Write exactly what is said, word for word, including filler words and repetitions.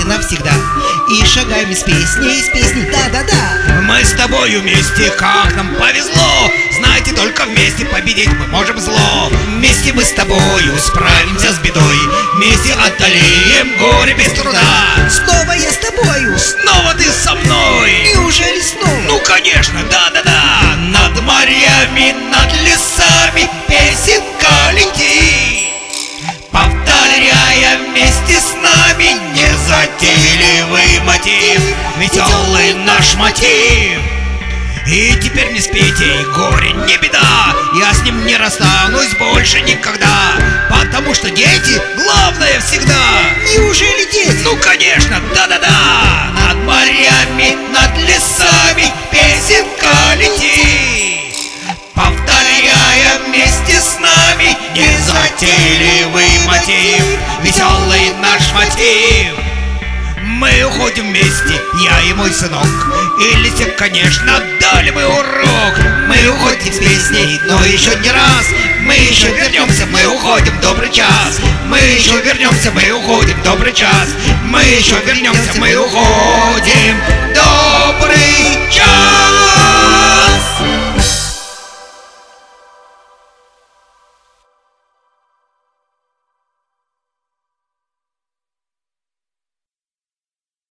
навсегда. И шагаем из песни, из песни, да-да-да. Мы с тобою вместе, как нам повезло. Знаете, только вместе победить мы можем зло. Вместе мы с тобою справимся с бедой. Вместе одолеем горе без труда. Снова я с тобою. Снова ты со мной. Неужели снова? Ну конечно, да-да-да. Над морями, над лесами песенка летит, повторяя вместе с нами незатейливый мотив, веселый наш мотив. И теперь не спите, горе не беда, я с ним не расстанусь больше никогда, потому что дети главное всегда. Неужели дети? Ну конечно, да-да-да. Над морями, над лесами песенка летит, повторяя вместе с нами незатейливый мотив, веселый наш мотив. Мы уходим вместе, я и мой сынок, и летим, конечно, дали мы урок. Мы уходим с песней, но еще не раз. Мы еще вернемся, мы уходим в добрый час. Мы еще вернемся, мы уходим в добрый час. Мы еще вернемся, мы уходим в добрый час.